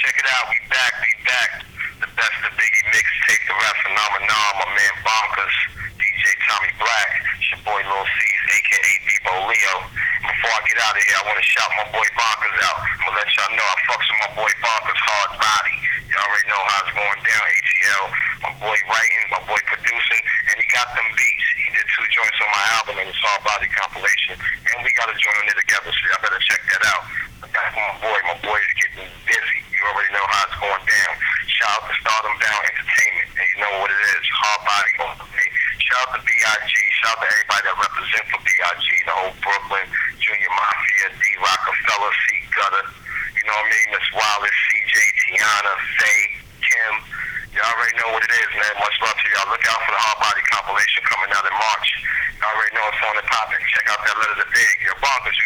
check it out. We back. The best of Biggie mixtape, the rap phenomenon. My man Bonkers, DJ Tommy Black. It's your boy Lil C's, a.k.a. Debo Leo. Before I get out of here, I want to shout my boy Bonkers out. I'm going to let y'all know I fucks with my boy Bonkers, Hard Body. Y'all already know how it's going down, ATL. My boy writing, my boy producing, and he got them beats. He did 2 joints on my album and it's Hard Body compilation. And we got a joint on it together, so y'all better check that out. That's my boy. My boy is getting busy. You already know how it's going down. Shout out to Stardom Down Entertainment. And you know what it is. Hard Body all the way. Shout out to B.I.G. Shout out to everybody that represent for B.I.G. The whole Brooklyn, Junior Mafia, D. Rockefeller, C. Gutter. You know what I mean? Miss Wallace, C.J. Tiana, Faye, Kim. Y'all already know what it is, man. Much love to y'all. Look out for the Hard Body compilation coming out in March. Y'all already know it's on the topic. Check out that letter to Big. Your Bonkers.